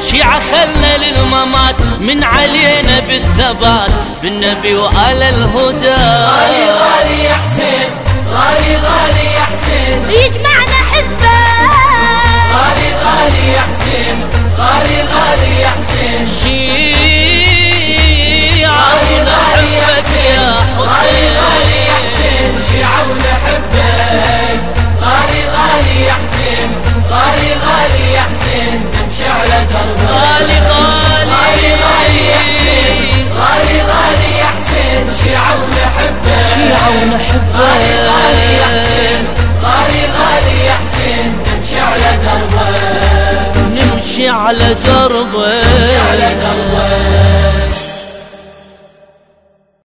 شيعة خلنا للممات من علينا بالثبات بالنبي وآل الهدى. غالي غالي يا حسين، غالي غالي يا حسين، يجمعنا حزبه. غالي غالي يا حسين، غالي غالي يا حسين، شيعة ونحبك يا غالي غالي يا حسين، شيعة ونحبك. غالي غالي يا حسين، غالي غالي يا حسين، نمشي على دربك. غالي غالي غالي يا حسين، غالي غالي يا حسين، شيعة ونحبك. شيعة غالي غالي يا ونحبك حسين، غالي غالي يا حسين، نمشي على دربك. نمشي على دربك. على دربك.